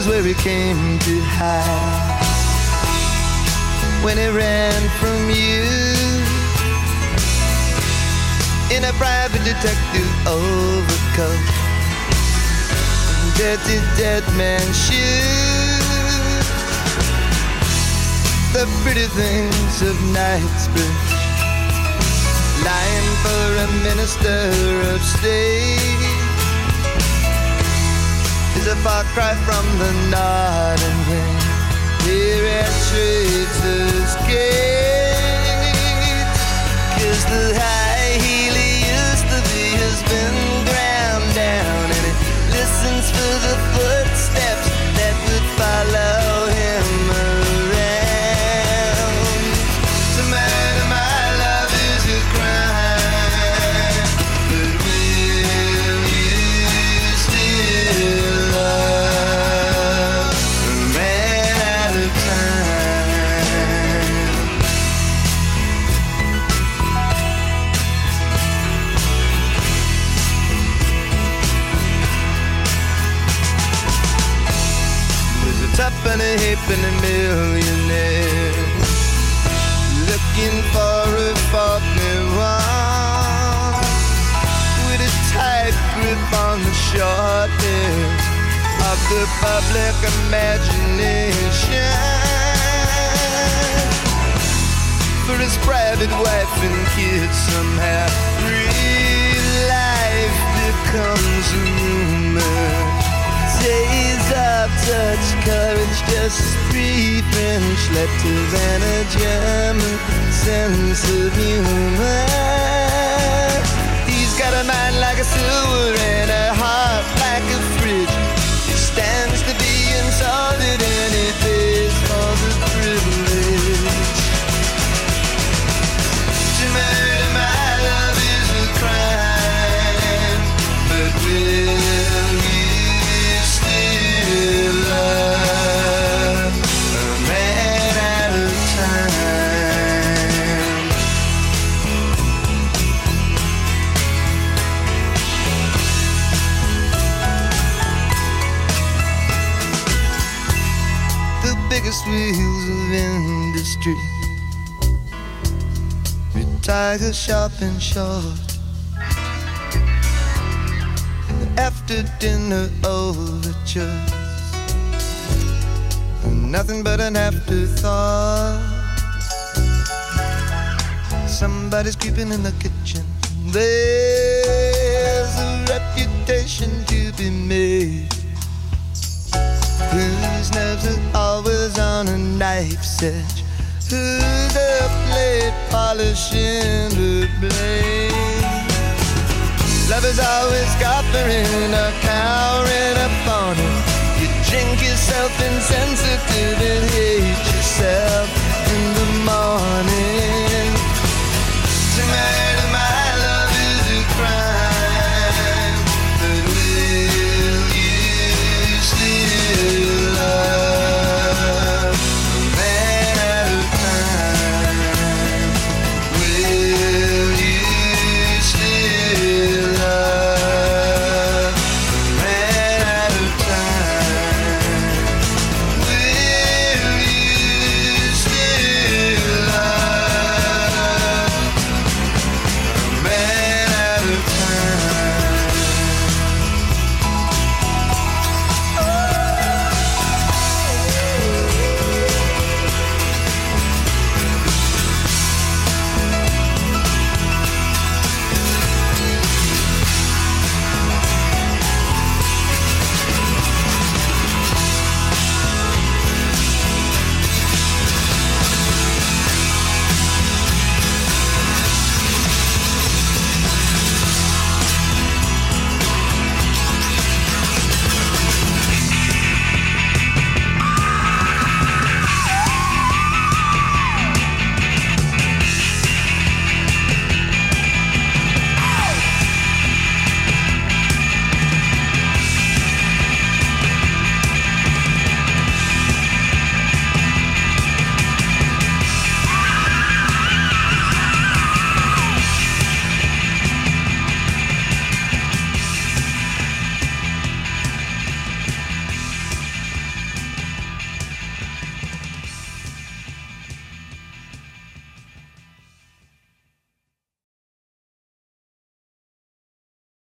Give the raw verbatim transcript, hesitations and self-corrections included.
is where he came to hide. When he ran from you in a private detective overcoat, dirty dead man shoes, the pretty things of Knightsbridge, lying for a minister upstate, is a far cry from the Northern Wind. Here at Traitors' Gate, 'cause the high heel he used to be has been ground down, and he listens for the footsteps that would follow him around. To murder my love is a crime, but will you still love? Ran out of time. There's a top and a hip and a millionaire looking for a Faulkner one with a tight grip on the short hair of the public imagination, for his private wife and kids. Somehow real life becomes a rumor. Days of touch, courage, just three French letters and a German sense of humor. He's got a mind like a silver and a heart like a fridge. He stands to be insulted and he pays for the privilege. To murder my love is a crime, but will you still love? I ran out of time. The biggest wheels of industry retire sharp and short, and the after dinner overtures are nothing but an afterthought. Somebody's creeping in the kitchen. There's a reputation to be made, whose nerves are always on a knife's edge, who's up late polishing her blade. Love is always scoffing or cowering upon it. You drink yourself insensitive and hate yourself in the morning.